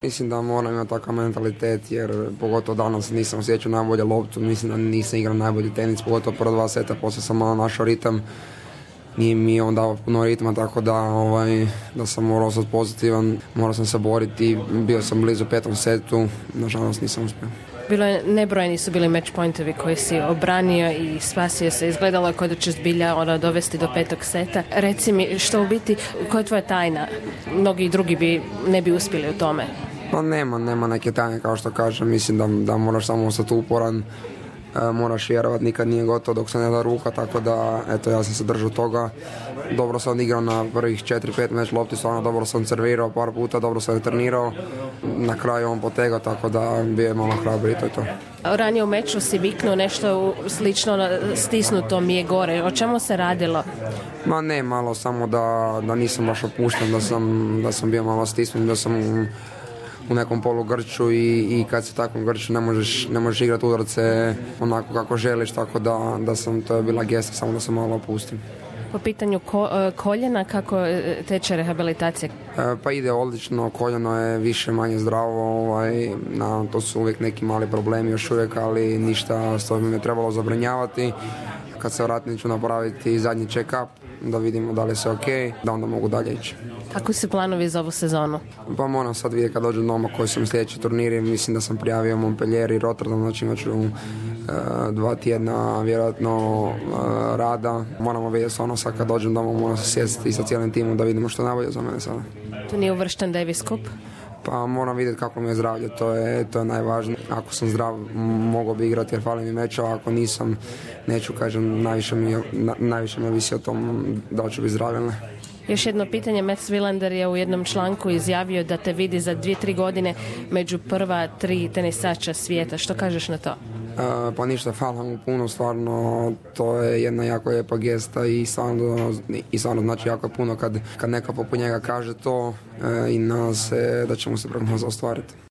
Mislim da moram imati takav mentalitet jer pogotovo danas nisam osjećao najbolje loptu, mislim da nisam igrao najbolji tenis, pogotovo prva dva seta, poslije sam malo našao ritam, nije mi on dao puno ritma, tako da sam morao ostati pozitivan, morao sam se boriti, bio sam blizu petom setu, nažalost nisam uspio. Nebrojeni su bili match pointovi koji si obranio i spasio se. Izgledalo je kao da će zbilja dovesti do petog seta. Reci mi, što u biti, koja je tvoja tajna? Mnogi drugi ne bi uspjeli u tome. Pa nema neke tajne, kao što kažem. Mislim da moraš samo ostati uporan, moraš vjerovati, nikad nije gotovo dok se ne da ruka, tako da eto, ja sam se držao toga. Dobro sam igrao na prvih 4-5 meč lopti, stvarno dobro sam servirao par puta, dobro sam trenirao, na kraju on potegao, tako da bio je malo hrabri i to je to. Ranije u meču si viknuo nešto slično, stisnuto mi je gore, o čemu se radilo? Ma ne, malo samo da nisam baš opušten, da sam bio malo stisnut, da sam u nekom polu grču i kad se takvom grču ne možeš igrati udarce onako kako želiš, tako da sam, to je bila gesta, samo da se malo opustim. Po pitanju koljena, kako teče rehabilitacija? Pa ide odlično, koljeno je više manje zdravo, to su uvijek neki mali problemi još uvijek, ali ništa s ovim je trebalo zabrinjavati. Kad se vratim ću napraviti zadnji check-up, da vidimo da li je sve ok, da onda mogu dalje ići. Kako su planovi za ovu sezonu? Pa moram sad vidjeti kad dođem doma koji su mi sljedeći turniri. Mislim da sam prijavio Montpellier i Rotterdam, znači imat ću 2 tjedna vjerojatno rada. Moramo vidjeti sad kad dođem doma, moram se sjesti i sa cijelim timom da vidimo što je najbolje za mene sada. Tu nije uvršten Davis Cup? Pa moram vidjeti kako mi je zdravlje, to je najvažnije. Ako sam zdrav, mogao bi igrati jer fali mi mečeva, ako nisam, neću, kažem, najviše mi ovisi o tom da ću biti zdrav ili ne. Još jedno pitanje, Mats Wilander je u jednom članku izjavio da te vidi za 2-3 godine među prva 3 tenisača svijeta. Što kažeš na to? Pa ništa, hvala mu puno, stvarno to je jedna jako lijepa gesta i stvarno znači jako puno kad neka poput njega kaže to i nadam se da ćemo se prognoza ostvariti.